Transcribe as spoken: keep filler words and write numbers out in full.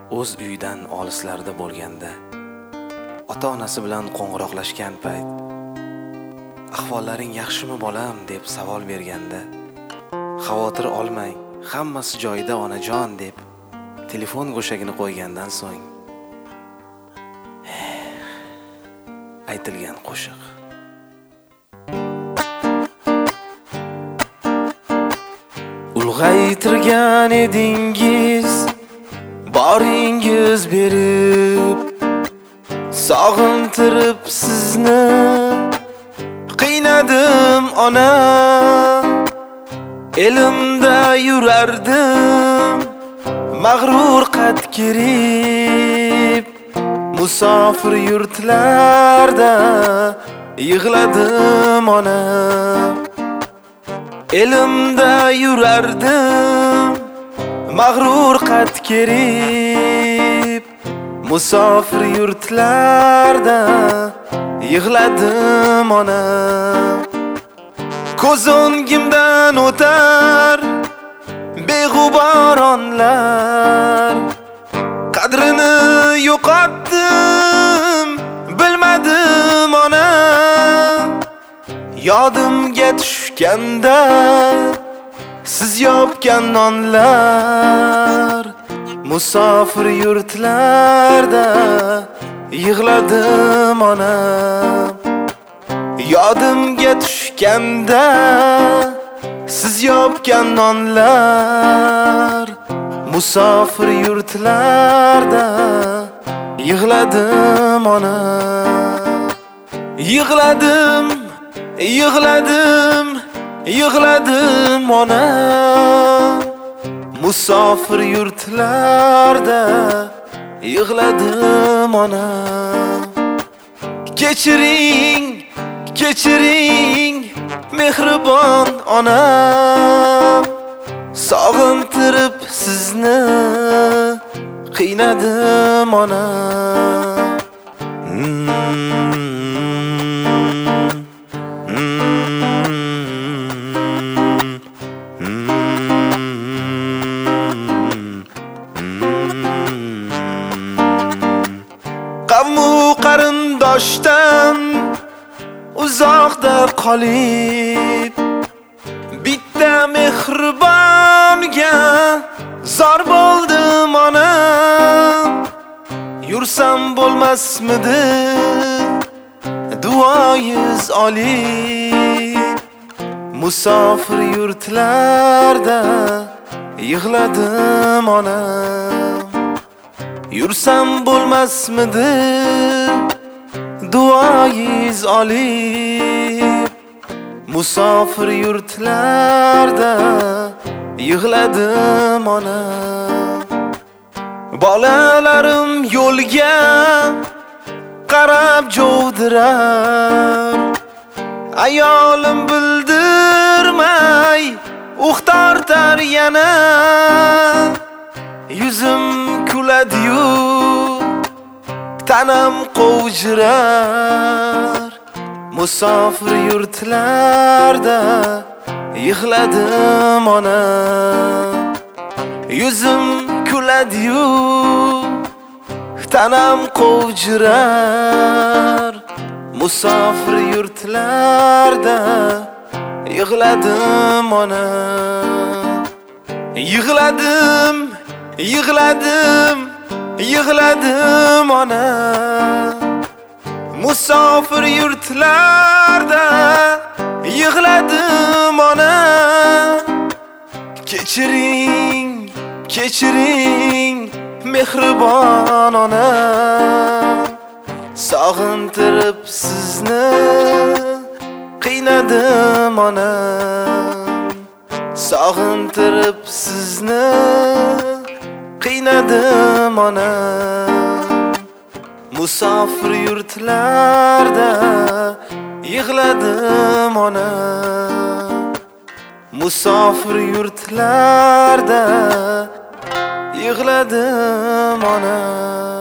o'z uyidan olislarda bo'lganda, ota-onasi bilan qo'ng'iroqlashgan payt, ahvollaring yaxshimi bolam deb savol berganda, xavotir olmang, hammasi joyida onajon deb telefon go'shagini qo'ygandan so'ng aytilgan qo'shiq. Ulg'aytirgan edingiz, boringiz berib, sog'intirib sizni qiynadim ona. Elimda yurardim mag'rur qad kerib, musofir yurtlarda yig'ladim ona. Elimda yurardim mag'rur qad kerib, musofir yurtlarda yig'ladim ona. Ko'z o'ngimdan o'tar beg'ubor onlar, qadrini yo'qotdim, bilmadim ona. Yodimga tushganda siz yopgan nonlar, musofir yurtlarda yig'ladim ona. Yodimga tushganda siz yopgan nonlar, musofir yurtlarda yig'ladim ona. Yig'ladim, yig'ladim, yig'ladim ona. Musofir yurtlarda yig'ladim ona. Kechiring, kechiring mehribon ona, sog'intirib sizni qiynadim ona. Qavmu qarindoshdan uzoqda qolib, bitta mehribonga zor bo'ldim ona. Yursam bo'lmasmidi duoyiz olib, musofir yurtlarda yig'ladim ona. Yursam bo'lmasmidi duoyiz olib, musofir yurtlarda yig'ladim ona. Bolalarim yo'lga qarab jovdirar, ayolim bildirmay uh tortar yana. Yuzim kuladi-yu, tanam qovjirar, musofir yurtlarda yig'ladim ona. Yuzim kuladi-yu, tanam qovjirar, musofir yurtlarda yig'ladim ona. Yig'ladim, yig'ladim, yig'ladim ona. Musofir yurtlarda yig'ladim ona. Kechiring, kechiring mehribon ona, sog'intirib sizni qiynadim ona. Sog'intirib sizni qiynadim ona. Musofir yurtlarda yig'ladim ona. Musofir yurtlarda yig'ladim ona.